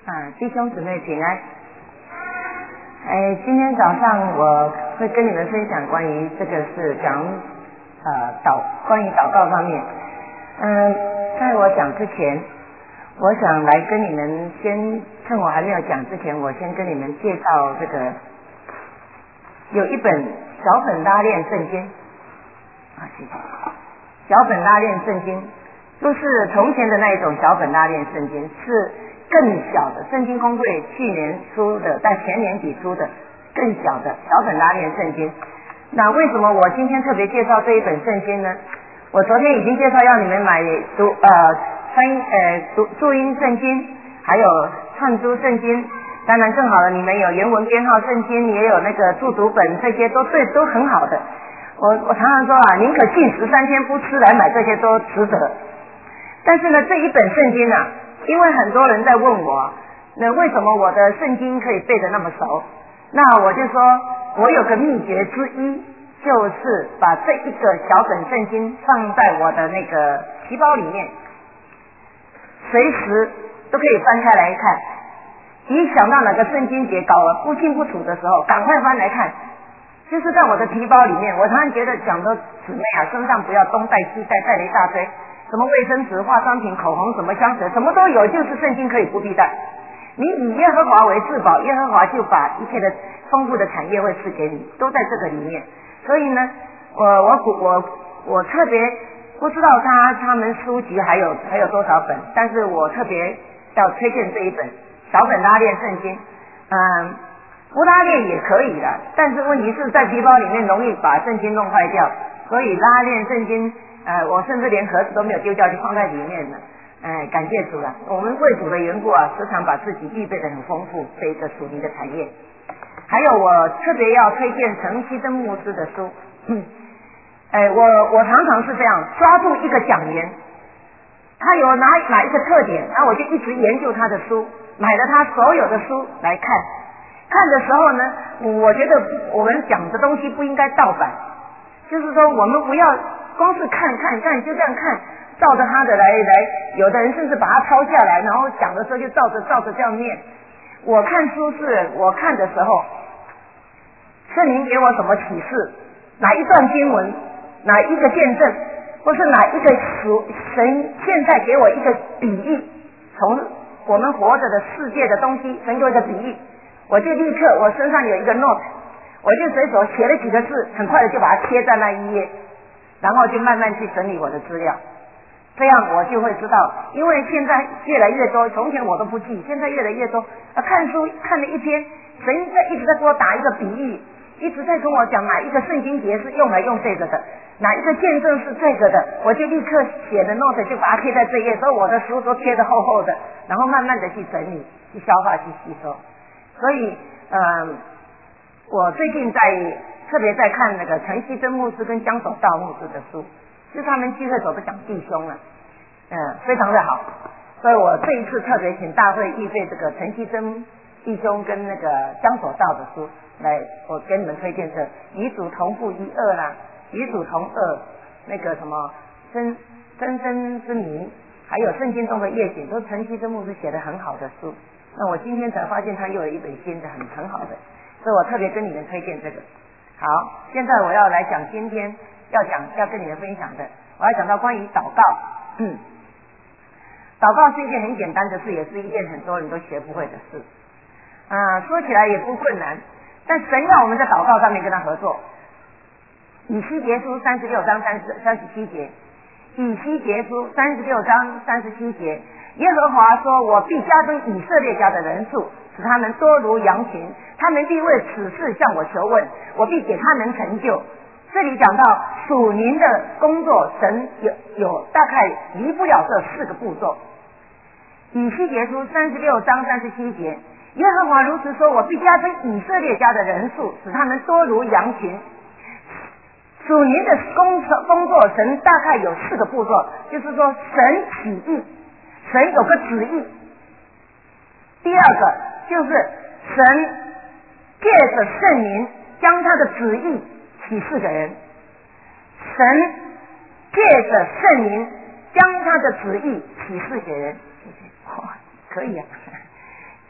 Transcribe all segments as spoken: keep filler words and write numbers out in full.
啊，弟兄姊妹平安。哎，今天早上我会跟你们分享关于这个是讲呃祷关于祷告方面。嗯，在我讲之前，我想来跟你们先趁我还没有讲之前，我先跟你们介绍这个有一本小本拉链圣经啊，谢谢。小本拉链圣经不是从前的那一种小本拉链圣经，是更小的，圣经公会去年出的，在前年底出的更小的小本拉链圣经。那为什么我今天特别介绍这一本圣经呢？我昨天已经介绍要你们买读呃翻译呃读注音圣经，还有串珠圣经。当然更好了，你们有原文编号圣经，也有那个注读本，这些都对都很好的。我我常常说啊，宁可禁食三天不吃来买这些都值得。但是呢，这一本圣经啊，因为很多人在问我，那为什么我的圣经可以背得那么熟？那我就说，我有个秘诀之一，就是把这一个小本圣经放在我的那个皮包里面，随时都可以翻开来看。一想到哪个圣经节搞了不清不楚的时候，赶快翻来看。就是在我的皮包里面，我常常觉得讲的姊妹啊，身上不要东带西带，带了一大堆，什么卫生纸、化妆品、口红，什么香水，什么都有，就是圣经可以不必带。你以耶和华为至宝，耶和华就把一切的丰富的产业会赐给你，都在这个里面。所以呢，我我我我特别不知道他他们书局还有还有多少本，但是我特别要推荐这一本小本拉链圣经。嗯，不拉链也可以的，但是问题是在皮包里面容易把圣经弄坏掉，所以拉链圣经，呃，我甚至连盒子都没有丢掉，就放在里面了。哎，感谢主了！我们为主的缘故啊，时常把自己预备得很丰富，这一个属灵的产业。还有，我特别要推荐陈希珍牧师的书。嗯，哎，我我常常是这样，抓住一个讲员，他有哪哪一个特点，然后我就一直研究他的书，买了他所有的书来看。看的时候呢，我觉得我们讲的东西不应该盗版，就是说我们不要光是看看看就这样看，照着他的来来，有的人甚至把它抄下来，然后讲的时候就照着照着这样念。我看书是我看的时候，圣灵给我什么启示，哪一段经文，哪一个见证，或是哪一个属神现在给我一个比喻，从我们活着的世界的东西，神给我一个比喻，我就立刻我身上有一个 note， 我就随手写了几个字，很快的就把它贴在那一页，然后就慢慢去整理我的资料。这样我就会知道，因为现在越来越多，从前我都不记，现在越来越多。啊，看书看了一篇，神在一直在给我打一个比喻，一直在跟我讲哪一个圣经节是用来用这个的，哪一个见证是这个的，我就立刻写的 note 就把它贴在这页，所以我的书都贴得厚厚的，然后慢慢的去整理、去消化、去吸收。所以，嗯，我最近在特别在看那个陈希珍牧师跟江守道牧师的书。就是他们聚会所不讲弟兄了，嗯，非常的好，所以我这一次特别请大会预备这个陈希珍弟兄跟那个江所道的书来，我跟你们推荐这与主同父一二啦，与主同二，那个什么真真真之名，还有圣经中的夜景，都是陈希珍牧师写的很好的书。那我今天才发现他又有一本新的很很好的，所以我特别跟你们推荐这个。好，现在我要来讲今天要讲要跟你们分享的，我要讲到关于祷告。嗯，祷告是一件很简单的事，也是一件很多人都学不会的事。啊，说起来也不困难，但神要我们在祷告上面跟他合作。以西结书三十六章三十三十七节，以西结书三十六章三十七节，耶和华说：“我必加增以色列家的人数，使他们多如羊群，他们必为此事向我求问，我必给他们成就。”这里讲到属灵的工作，神有有大概离不了这四个步骤。以西结书三十六章三十七节，耶和华如此说：“我必加增以色列家的人数，使他们多如羊群。”属灵的工工作，神大概有四个步骤，就是说神起意，神有个旨意。第二个就是神借着圣灵将他的旨意启示给人，神借着圣灵将他的旨意启示给人。哇，可以啊！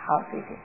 好，谢谢。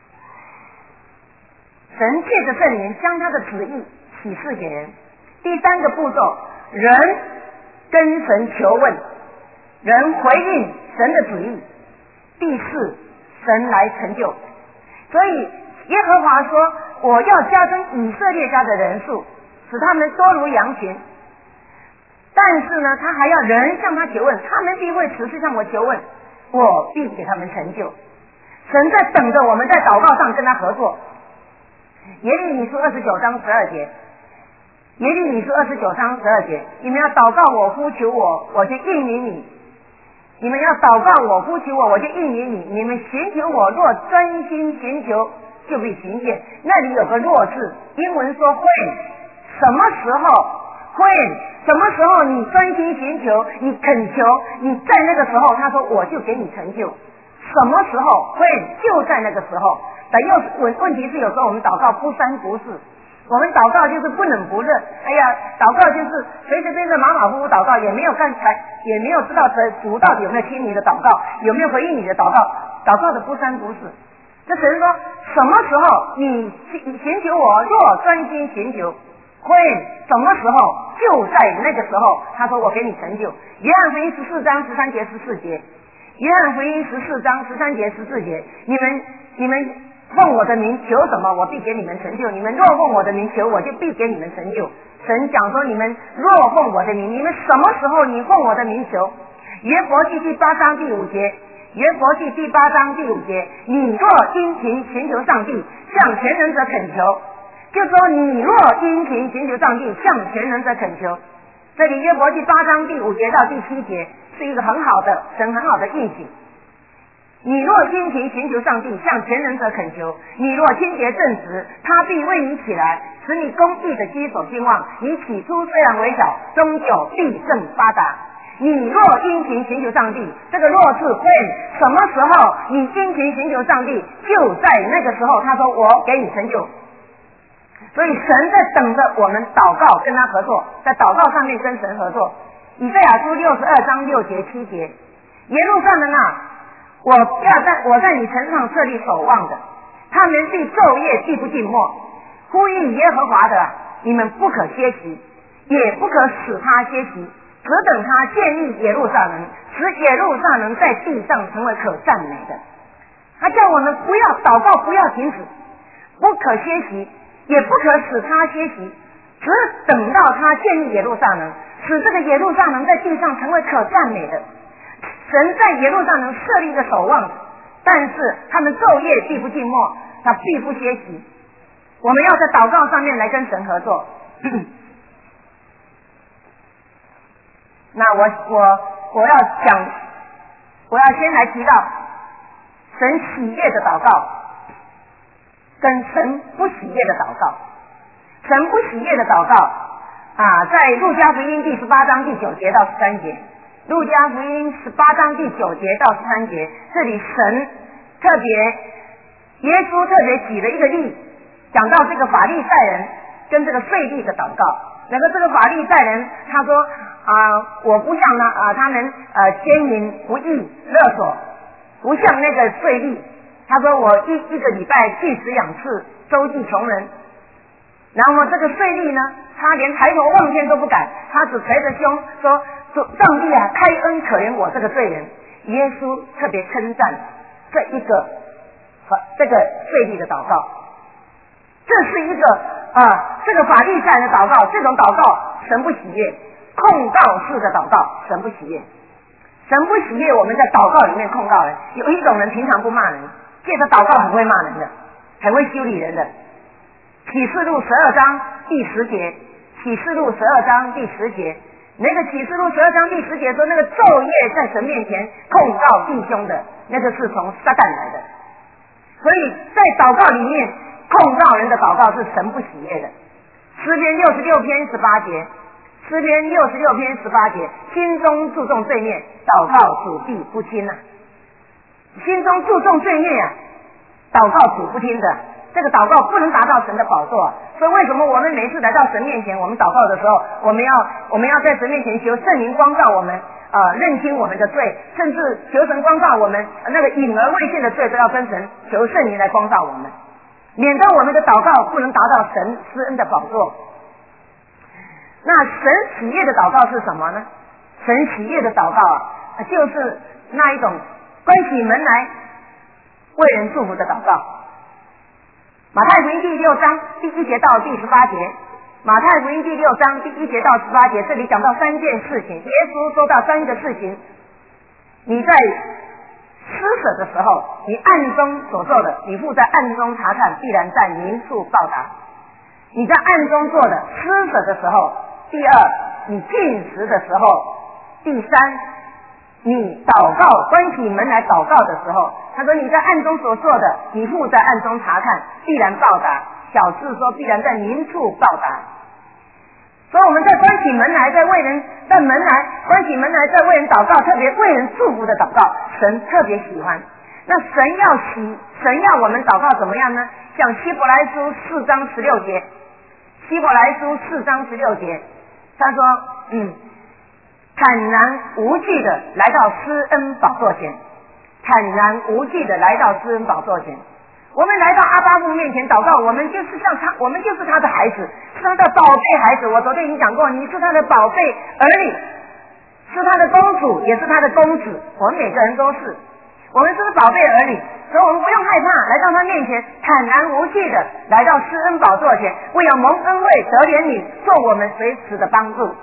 神借着圣灵将他的旨意启示给人。第三个步骤，人跟神求问，人回应神的旨意。第四，神来成就。所以耶和华说，我要加增以色列家的人数，使他们多如羊群。但是呢，他还要人向他求问，他们必会持续向我求问，我必给他们成就。神在等着我们在祷告上跟他合作。耶利米书二十九章十二节，耶利米书二十九章十二节，你们要祷告我，呼求我，我就应允你。你们要祷告我，呼求我，我就应允你。你们寻求我，若专心寻求，就必寻见。那里有个若字，英文说 when， 什么时候 when， 什么时候你专心寻求，你恳求，你在那个时候，他说我就给你成就。什么时候 when， 就在那个时候。但又问问题是，有时候我们祷告不三不四，我们祷告就是不冷不热，哎呀，祷告就是随随便便马马虎虎祷告，也没有看才，也没有知道主到底有没有听你的祷告，有没有回应你的祷告，祷告的不三不四。这神说，什么时候你寻求我，若专心寻求，会什么时候就在那个时候，他说我给你成就。约翰福音十四章十三节十四节，约翰福音十四章十三节十四节，你们你们奉我的名求什么，我必给你们成就。你们若奉我的名求，我就必给你们成就。神讲说，你们若奉我的名，你们什么时候你奉我的名求？约伯记第八章第五节，约伯记第八章第五节，你若殷勤寻求上帝，向全能者恳求，就说你若殷勤寻求上帝，向全能者恳求。这里约伯记八章第五节到第七节是一个很好的神很好的应许。你若殷勤寻求上帝，向全能者恳求，你若清洁正直，他必为你起来，使你公义的基手兴旺。你起初虽然微小，终究必更发达。你若殷勤寻求上帝，这个若是会什么时候你殷勤寻求上帝，就在那个时候，他说我给你成就。所以神在等着我们祷告跟他合作，在祷告上面跟神合作。以赛亚书六十二章六节七节，耶路撒冷啊，我要在我在你城上设立守望的，他们必昼夜必不静默，呼吁耶和华的，你们不可歇息，也不可使他歇息，只等他建立耶路撒冷，使耶路撒冷在地上成为可赞美的。他叫我们不要祷告，不要停止，不可歇息，也不可使他歇息，只等到他建立耶路撒冷，使这个耶路撒冷在地上成为可赞美的。神在耶路撒冷设立一个守望，但是他们昼夜必不静默，他必不歇息。我们要在祷告上面来跟神合作。那我我我要讲，我要先来提到神喜悦的祷告跟神不喜悦的祷告。神不喜悦的祷告啊，在路加福音第十八章第九节到十三节，路加福音十八章第九节到十三节，这里神特别，耶稣特别举了一个例，讲到这个法利赛人跟这个税吏的祷告。那个这个法利赛人他说啊，我不像呢啊，他们呃奸淫不义勒索，不像那个税吏，他说我一一个礼拜进食两次，周济穷人。然后这个税吏呢，他连抬头望天都不敢，他只捶着胸说，说上帝啊，开恩可怜我这个罪人。耶稣特别称赞这一个这个税吏的祷告，这是一个啊，这个法利赛人的祷告，这种祷告神不喜悦，控告式的祷告神不喜悦，神不喜悦我们在祷告里面控告人。有一种人平常不骂人，借着祷告很会骂人的，很会修理人的。启示录十二章第十节，启示录十二章第十节，那个启示录十二章第十节说，那个昼夜在神面前控告弟兄的，那个是从撒旦来的。所以在祷告里面控告人的祷告是神不喜悦的。诗篇六十六篇十八节，诗篇六十六篇十八节，心中注重罪孽，祷告主必不听啊。心中注重罪孽啊，祷告主不听的。这个祷告不能达到神的宝座，所以为什么我们每次来到神面前，我们祷告的时候，我们要我们要在神面前求圣灵光照我们呃认清我们的罪，甚至求神光照我们那个隐而未现的罪都要跟神求圣灵来光照我们，免得我们的祷告不能达到神施恩的宝座。那神喜悦的祷告是什么呢？神喜悦的祷告啊，就是那一种关起门来为人祝福的祷告。马太福音第六章第一节到第十八节，马太福音第六章第一节到十八节，这里讲到三件事情，耶稣说到三个事情，你在施舍的时候，你暗中所做的，你父在暗中查看，必然在明处报答。你在暗中做的施舍的时候，第二，你进食的时候，第三，你祷告关起门来祷告的时候，他说你在暗中所做的，你父在暗中查看，必然报答。小智说必然在明处报答。所以我们在关起门来，在为人在门来关起门来，在为人祷告，特别为人祝福的祷告，神特别喜欢。那神要喜，神要我们祷告怎么样呢？像希伯来书四章十六节，希伯来书四章十六节，他说，嗯，坦然无惧的来到施恩宝座前，坦然无惧的来到施恩宝座前。我们来到阿爸父面前祷告，我们就是像他，我们就是他的孩子，是他的宝贝孩子。我昨天已经讲过，你是他的宝贝儿女，是他的公主，也是他的公子。我们每个人都是，我们是宝贝儿女，所以我们不用害怕，来到他面前，坦然无惧的来到施恩宝座前，为了蒙恩惠得怜悯，做我们随时的帮助。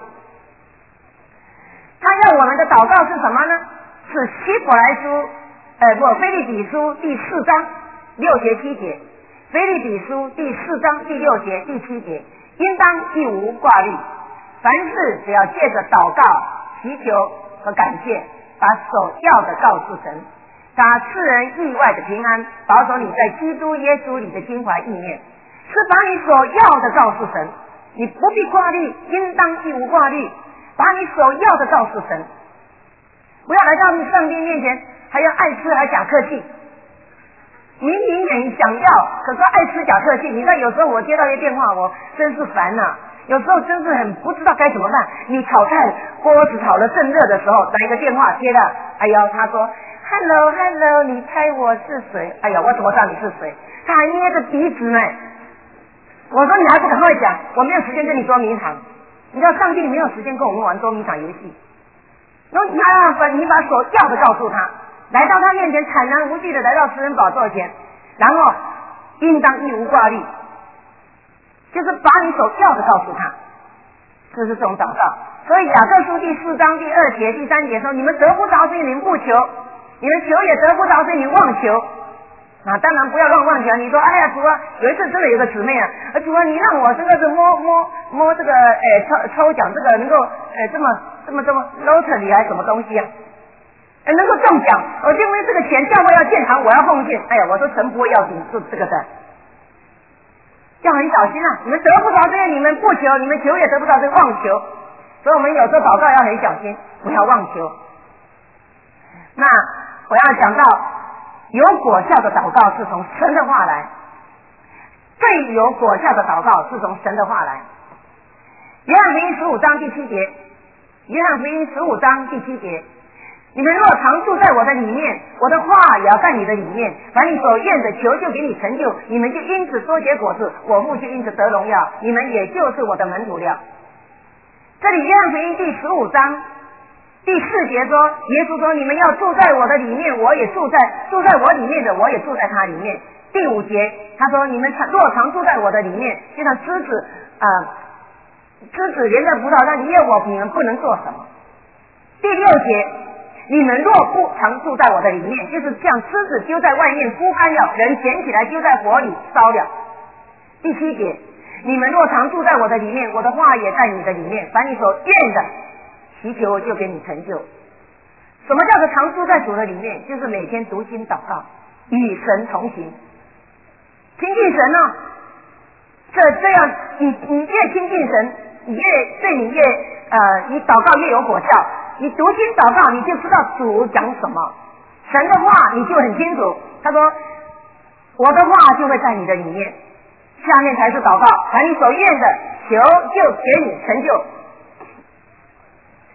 他要我们的祷告是什么呢？是希伯来书，呃，不，腓立比书第四章六节七节，腓立比书第四章第六节第七节，应当一无挂虑，凡事只要借着祷告、祈求和感谢，把所要的告诉神，他赐人意外的平安，保守你在基督耶稣里的心怀意念，是把你所要的告诉神，你不必挂虑，应当一无挂虑，把你所要的告诉神，不要来到你上帝面前还要爱吃还假客气。明明很想要，可是爱吃假客气。你知道有时候我接到一些电话，我真是烦呐、啊。有时候真是很不知道该怎么办。你炒菜锅子炒得正热的时候，来一个电话接了，哎呦，他说 Hello Hello， 你猜我是谁？哎呀，我怎么知道你是谁？他还捏着鼻子呢。我说你还不赶快讲，我没有时间跟你捉迷藏。你知道上帝没有时间跟我们玩捉迷藏游戏。然后你还要把你把所要的告诉他。来到他面前，坦然无惧的来到施恩宝座前，然后应当一无挂虑，就是把你所要的告诉他，这是这种祷告。所以雅各书第四章第二节第三节说，你们得不着是因为你们不求，你们求也得不着是因为你妄求。啊，当然不要乱妄求。你说哎呀主啊，有一次真的有个姊妹啊，主啊你让我这个是摸摸摸这个诶抽抽奖这个能够诶这么这么这么 lottery 还是什么东西啊，能够中奖，我因为这个钱教会要建堂，我要奉献。哎呀，我说神不会要紧做这个的，要很小心啊！你们得不着这个，你们不求，你们求也得不着这个妄求。所以我们有时候祷告要很小心，不要妄求。那我要讲到有果效的祷告是从神的话来，最有果效的祷告是从神的话来。约翰福音十五章第七节，约翰福音十五章第七节。你们若常住在我的里面，我的话也要在你的里面，凡你所愿的求就给你成就，你们就因此多结果子，我父就因此得荣耀，你们也就是我的门徒了。这里约翰福音第十五章第四节说，耶稣说你们要住在我的里面，我也住在住在我里面的，我也住在他里面。第五节他说你们若常住在我的里面，就像枝子啊、呃，枝子连在葡萄上，离了我你们不能做什么。第六节你们若不常住在我的里面，就是像枝子丢在外面枯干了，人捡起来丢在火里烧了。第七节你们若常住在我的里面，我的话也在你的里面，凡你所愿的祈求就给你成就。什么叫做常住在主的里面？就是每天读经祷告，与神同行，亲近神呢、哦。这这样你你越亲近神，你越对你越呃你祷告越有果效。你读经祷告，你就知道主讲什么，神的话你就很清楚。他说我的话就会在你的里面。下面才是祷告，凡你所愿的求就给你成就。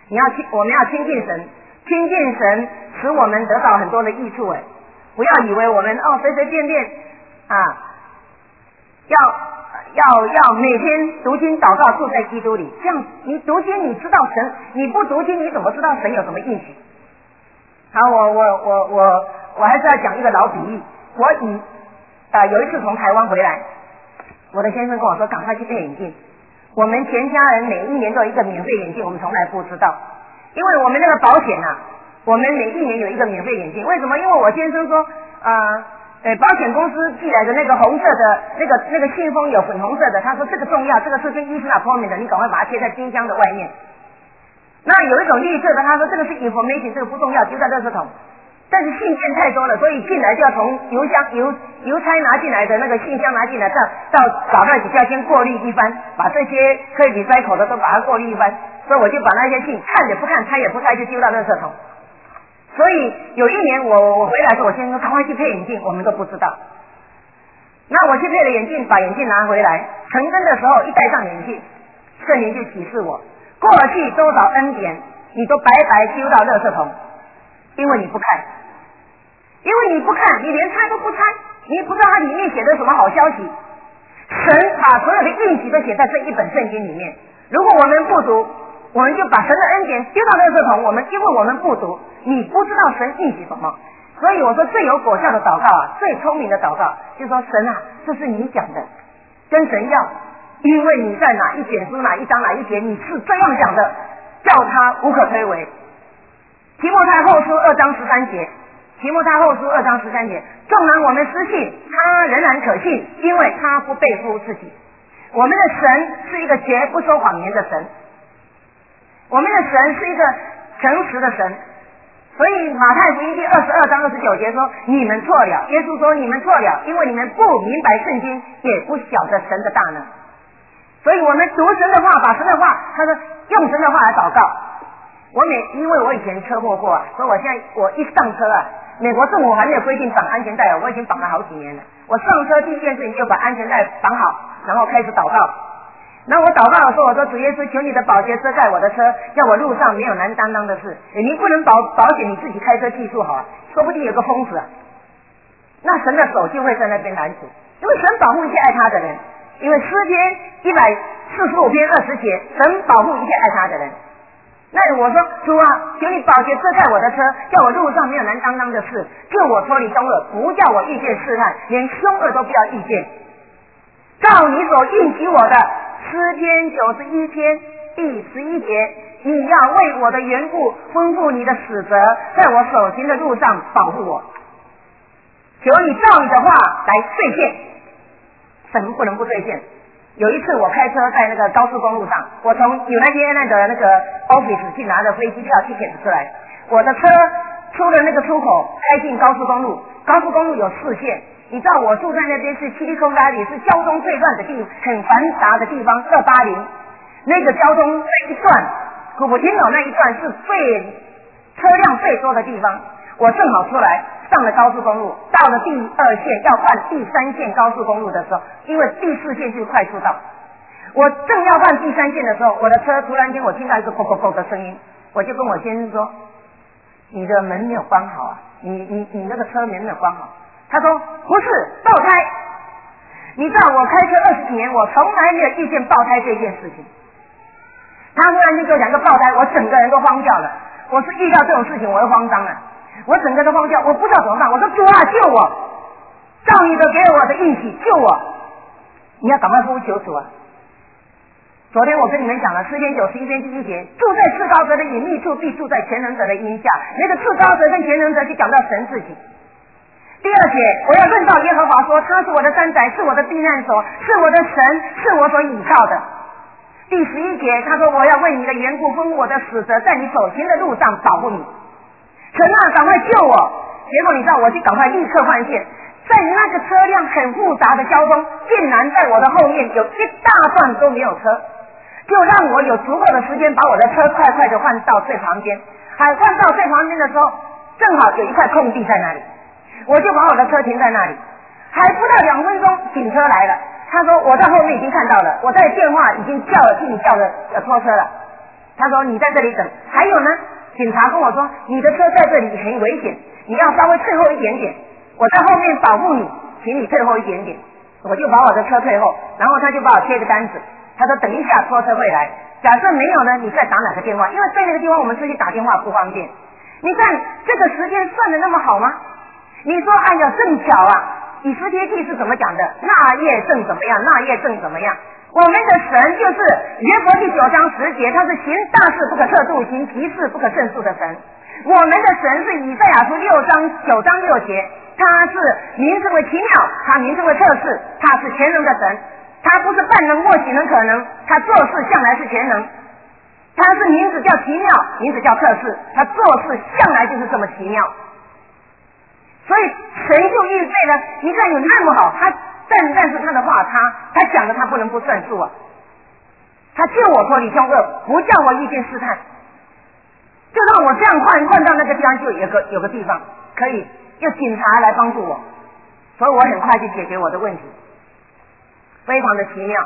你要亲，我们要亲近神，亲近神使我们得到很多的益处。哎，不要以为我们哦随随便便啊，要要要每天读经祷告住在基督里，这样你读经你知道神，你不读经你怎么知道神有什么应许？好，我我我我我还是要讲一个老比喻。我以啊、呃、有一次从台湾回来，我的先生跟我说赶快去配眼镜。我们全家人每一年都有一个免费眼镜，我们从来不知道，因为我们那个保险啊，我们每一年有一个免费眼镜。为什么？因为我先生说呃呃保险公司寄来的那个红色的那个那个信封有粉红色的，他说这个重要，这个是跟医生 appointment 的，你赶快把它贴在冰箱的外面。那有一种绿色的，他说这个是 information， 这个不重要，丢在垃圾桶。但是信件太多了，所以进来就要从邮箱邮邮差拿进来的那个信箱拿进来，到到打袋底下先过滤一番，把这些可以比塞口的都把它过滤一番。所以我就把那些信看也不看，拆也不拆，就丢到垃圾桶。所以有一年我我回来的时候，我先生说赶快去配眼镜，我们都不知道。那我去配了眼镜，把眼镜拿回来，成根的时候一戴上眼镜，圣灵就启示我，过去多少恩典你都白白丢到垃圾桶，因为你不看，因为你不看，你连拆都不拆，你不知道它里面写的什么好消息。神把所有的应许都写在这一本圣经里面，如果我们不读，我们就把神的恩典丢到垃圾桶。我们因为我们不读，你不知道神应许什么。所以我说最有果效的祷告啊，最聪明的祷告，就是说神啊，这是你讲的，跟神要，因为你在哪一卷书哪一章哪一节你是这样讲的，叫他无可推诿。提摩太后书二章十三节，提摩太后书二章十三节，纵然我们失信，他仍然可信，因为他不背负自己。我们的神是一个绝不说谎言的神，我们的神是一个诚实的神。所以马太福音第二十二章二十九节说，你们错了，耶稣说你们错了，因为你们不明白圣经，也不晓得神的大能。所以我们读神的话，把神的话，他说用神的话来祷告。我每因为我以前车祸过啊，所以我现在我一上车啊，美国政府还没有规定绑安全带啊，我已经绑了好几年了。我上车第一件事情就把安全带绑好，然后开始祷告。那我祷告的时候，我说主耶稣，求你的宝血遮盖我的车，叫我路上没有难担当的事。你不能保保险你自己开车技术好啊，说不定有个疯子啊，那神的手就会在那边拦阻，因为神保护一切爱他的人。因为诗篇一百四十五篇二十节，神保护一切爱他的人。那我说主啊，求你宝血遮盖我的车，叫我路上没有难担当的事，救我脱离凶恶，不叫我遇见试探，连凶恶都不要遇见。照你所应许我的，诗篇九十一篇第十一节，你要为我的缘故吩咐你的使者，在我手行的路上保护我。求你照你的话来兑现，神不能不兑现。有一次我开车在那个高速公路上，我从 United Airlines 的那个 office 去拿了飞机票 ticket 出来，我的车出了那个出口，开进高速公路，高速公路有四线。你知道我住在那边是七里空拉里，是交通最乱的地，很繁杂的地方，二八零那个交通那一段，古普汀岛那一段是最车辆最多的地方。我正好出来上了高速公路，到了第二线要换第三线高速公路的时候，因为第四线就是快速道，我正要换第三线的时候，我的车突然间我听到一个啵啵啵的声音，我就跟我先生说，你的门没有关好啊，你你你那个车门没有关好。他说不是，爆胎。你知道我开车二十几年，我从来没有遇见爆胎这件事情。他忽然间给我讲个爆胎，我整个人都慌掉了。我是遇到这种事情我会慌张了，我整个都慌掉，我不知道怎么办。我说主啊，救我，照你的给我的应许救我，你要赶快呼求主啊。昨天我跟你们讲了诗篇九十一篇第一节，住在至高者的隐秘处，必住在全能者的荫下。那个至高者跟全能者就讲到神自己。第二节，我要论到耶和华说，他是我的山寨，是我的避难所，是我的神，是我所倚靠的。第十一节，他说我要为你的缘故吩咐我的使者，在你走行的路上保护你。神啊，赶快救我！结果你知道，我就赶快立刻换线，在那个车辆很复杂的交通，竟然在我的后面有一大段都没有车，就让我有足够的时间把我的车快快的换到最旁边。还换到最旁边的时候，正好有一块空地在那里，我就把我的车停在那里，还不到两分钟，警车来了。他说我在后面已经看到了，我在电话已经叫了，替你叫了呃拖车了。 他说你在这里等。还有呢，警察跟我说你的车在这里很危险，你要稍微退后一点点，我在后面保护你，请你退后一点点。我就把我的车退后，然后他就把我贴个单子，他说等一下拖车会来，假设没有呢，你再打哪个电话，因为在那个地方我们出去打电话不方便。你看这个时间算得那么好吗？你说哎呀正巧啊，以斯帖记是怎么讲的？那夜正怎么样，那夜正怎么样？我们的神就是约伯第九章十节，他是行大事不可测度，行奇事不可胜数的神。我们的神是以赛亚书六章九章六节，他是名字为奇妙，他名字为测试，他是全能的神，他不是半能或许能可能，他做事向来是全能。他是名字叫奇妙，名字叫测试，他做事向来就是这么奇妙。所以神就预备了，你看有那么好，他但但是他的话，他他讲的他不能不算数啊。他救我脱离凶恶，不叫我遇见试探，就让我这样换换到那个地方，就有个有个地方可以有警察来帮助我，所以我很快就解决我的问题，非常的奇妙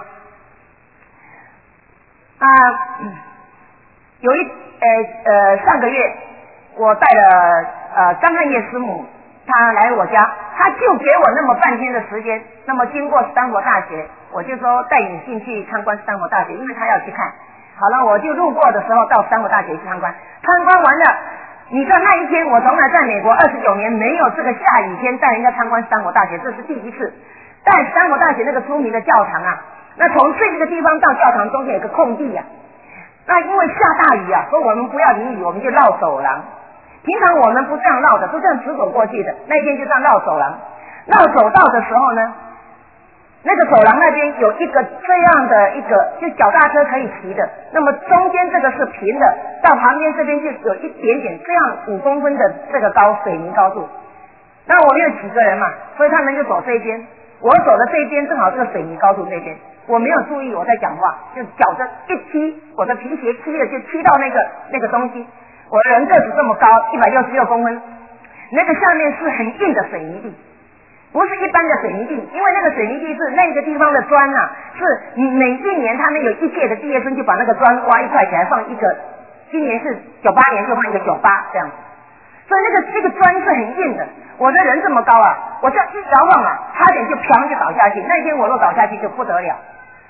啊。有一呃呃上个月我带了呃张汉业师母，他来我家，他就给我那么半天的时间。那么经过斯坦福大学，我就说带你进去参观斯坦福大学，因为他要去看。好了，我就路过的时候到斯坦福大学去参观，参观完了，你知道那一天我从来在美国二十九年没有这个下雨天带人家参观斯坦福大学，这是第一次。带斯坦福大学那个出名的教堂啊，那从这个地方到教堂中间有个空地啊，那因为下大雨啊，所以我们不要淋雨，我们就绕走廊。平常我们不这样绕的，都这样直走过去的。那天就这样绕走廊，绕走道的时候呢，那个走廊那边有一个这样的一个，就脚踏车可以骑的。那么中间这个是平的，到旁边这边就有一点点这样五公分的这个高水泥高度。那我们有几个人嘛，所以他们就走这边，我走的这边正好这个水泥高度那边。我没有注意我在讲话，就脚着一踢，我的皮鞋踢了就踢到那个那个东西。我的人个子这么高，一百六十六公分，那个下面是很硬的水泥地，不是一般的水泥地，因为那个水泥地是那个地方的砖啊，是每一年他们有一届的毕业生就把那个砖挖一块起来放一个，今年是九八年就放一个九八这样子，所以那个这个砖是很硬的。我的人这么高啊，我这样一摇晃啊，差点就砰就倒下去。那天我若倒下去就不得了。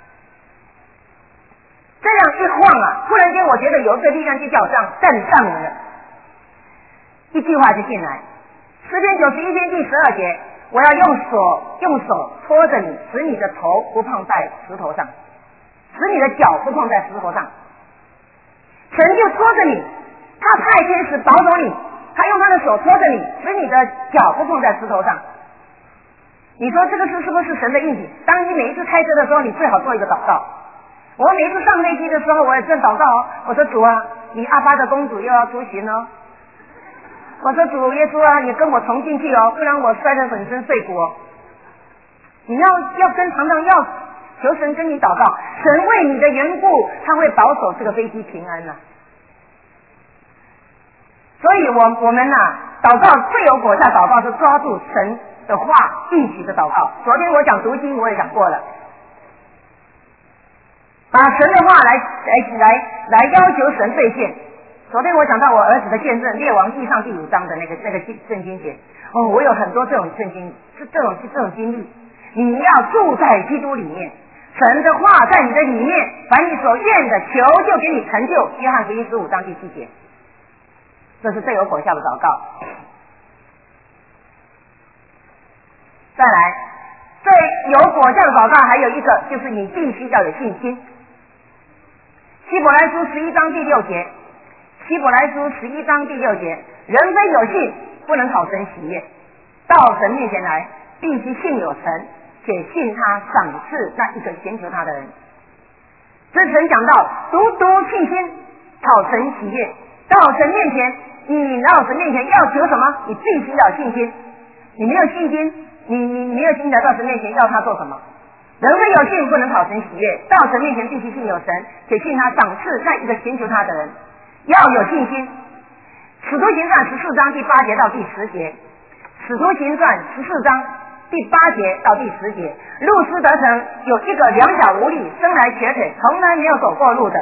这样一晃啊，突然间我觉得有一个力量就叫我这样站上来了，一句话就进来。诗篇九十一篇第十二节，我要用手用手托着你，使你的头不碰在石头上，使你的脚不碰在石头上。神就托着你，他派天使保守你，他用他的手托着你，使你的脚不碰在石头上。你说这个是是不是神的应许？当你每一次开车的时候，你最好做一个祷告。我每一次上飞机的时候，我也正祷告哦。我说主啊，你阿巴的公主又要出行哦。我说主耶稣啊，你跟我同进去哦，不然我摔得粉身碎骨哦。你要要跟常常要求神跟你祷告，神为你的缘故，他会保守这个飞机平安呐、啊。所以我我们呐、啊，祷告最有果效，祷告是抓住神的话应许的祷告。昨天我讲读经，我也讲过了。把神的话来来来来要求神兑现。昨天我讲到我儿子的见证，列王纪上第五章的那个那个圣经节。哦，我有很多这种圣经，是这种这种经历。你要住在基督里面，神的话在你的里面，把你所愿的求就给你成就。约翰福音十五章第七节，这是最有果效的祷告。再来，最有果效的祷告还有一个，就是你必须要有信心。希伯来书十一章第六节，希伯来书十一章第六节，人非有信，不能讨神喜悦。到神面前来，必须信有神，且信他赏赐那一个寻求他的人。这神讲到，独独信心讨神喜悦。到神面前，你到神面前要求什么？你必须要信心。你没有信心，你你没有信心来到神面前要他做什么？人非有信，不能讨神喜悦。到神面前必须信有神，且信他赏赐那一个寻求他的人。要有信心。使徒行传十四章第八节到第十节，使徒行传十四章第八节到第十节，路斯德城有一个两脚无力、生来瘸腿、从来没有走过路的，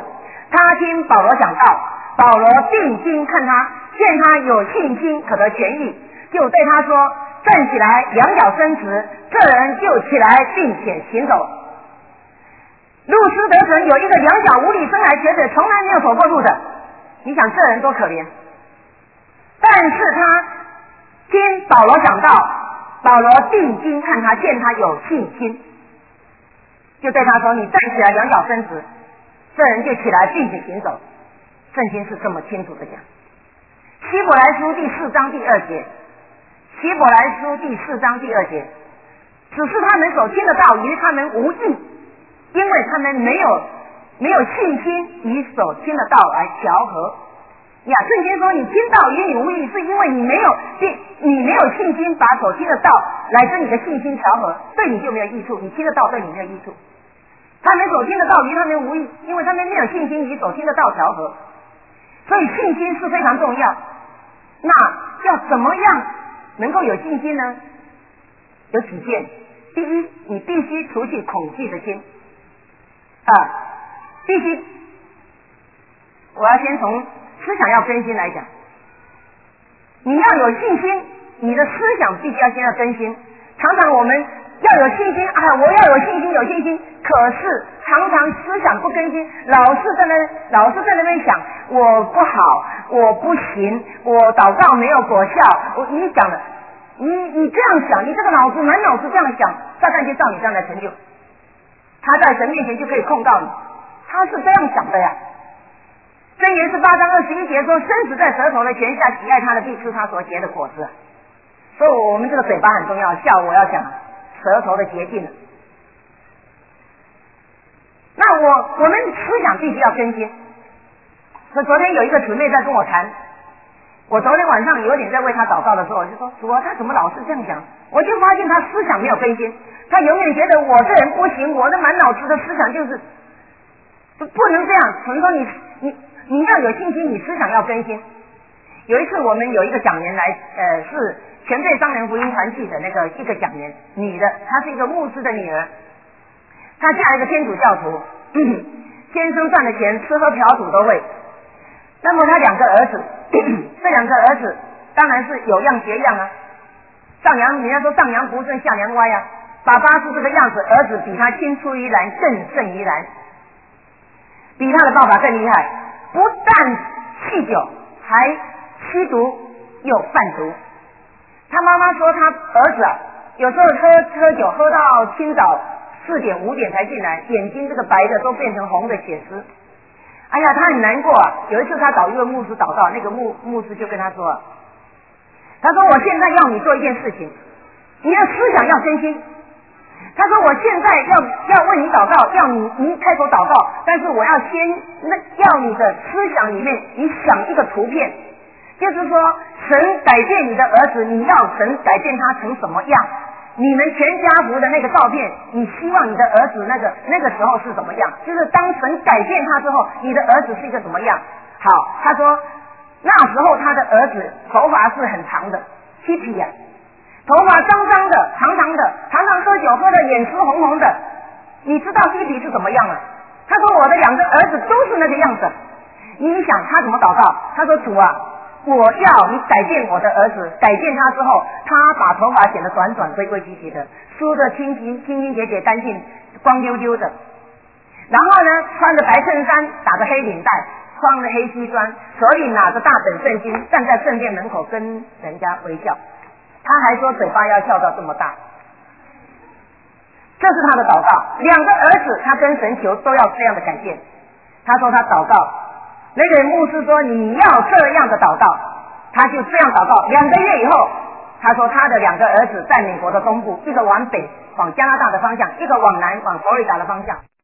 他听保罗讲道，保罗定睛看他，见他有信心可得痊愈，就对他说：站起来，两脚伸直。这人就起来并且行走。路斯德城有一个两脚无力生来瘸腿，从来没有走过路的，你想这人多可怜。但是他听保罗讲道，保罗定睛看他，见他有信心，就对他说：你站起来，两脚伸直。这人就起来并且行走。圣经是这么清楚的讲。希伯来书第四章第二节，希伯来书第四章第二节，只是他们所听的道与他们无益，因为他们没有没有信心与所听的道来调和。呀，圣经说你听道与你无益，是因为你没有你没有信心把所听的道来跟你的信心调和，对你就没有益处，你听的道对你没有益处。他们所听的道与他们无益，因为他们没有信心与所听的道调和。所以信心是非常重要。那要怎么样能够有信心呢？有几件。第一，你必须除去恐惧的心啊，必须我要先从思想要更新来讲。你要有信心，你的思想必须要先要更新。常常我们要有信心啊，我要有信心有信心，可是常常思想不更新，老是在那老是在那边想我不好，我不行，我祷告没有果效。我你讲了，你你这样想，你这个脑子满脑子这样想，撒旦就照你这样来成就，他在神面前就可以控告你，他是这样想的呀。箴言十八章二十一节说：生死在舌头的泉下，喜爱他的必吃他所结的果子。所以我们这个嘴巴很重要，下午我要讲舌头的洁净。那我我们思想必须要更新。所以昨天有一个姊妹在跟我谈，我昨天晚上有点在为她祷告的时候，我就说主啊，她怎么老是这样讲？我就发现她思想没有更新，她永远觉得我这人不行，我的满脑子的思想就是不不能这样。所以说你你你要有信心，你思想要更新。有一次我们有一个讲员来，呃，是全配商人福音团契的那个一个讲员，女的，她是一个牧师的女儿，她嫁一个天主教徒，嗯、先生赚的钱吃喝嫖赌都会。那么她两个儿子，这两个儿子当然是有样学样啊，上梁人家说上梁不正下梁歪啊，爸爸是这个样子，儿子比他青出于蓝更胜于蓝，比他的爸爸更厉害，不但酗酒还吸毒又贩毒。他妈妈说他儿子啊，有时候喝喝酒喝到清早四点五点才进来，眼睛这个白的都变成红的血丝。哎呀，他很难过啊。有一次他找一位牧师祷告，那个牧牧师就跟他说，他说我现在要你做一件事情，你的思想要更新。他说我现在要要为你祷告，要你你开口祷告，但是我要先那要你的思想里面你想一个图片，就是说神改变你的儿子，你要神改变他成什么样？你们全家福的那个照片，你希望你的儿子那个那个时候是怎么样？就是当神改变他之后，你的儿子是一个什么样？好，他说那时候他的儿子头发是很长的，漆皮呀，头发脏脏的，长长的，常常喝酒喝的眼丝红红的。你知道漆皮是怎么样吗？他说我的两个儿子都是那个样子。你想他怎么祷告？他说主啊，我要你改变我的儿子，改变他之后，他把头发剪得短短规规矩矩的，梳得清清清清洁洁干净光溜溜的，然后呢穿着白衬衫，打着黑领带，穿着黑西装，手里拿着大本圣经，站在圣殿门口跟人家微笑。他还说嘴巴要笑到这么大。这是他的祷告。两个儿子他跟神求都要这样的改变。他说他祷告，那个牧师说你要这样的祷告，他就这样祷告。两个月以后，他说他的两个儿子在美国的东部，一个往北往加拿大的方向，一个往南往佛罗里达的方向。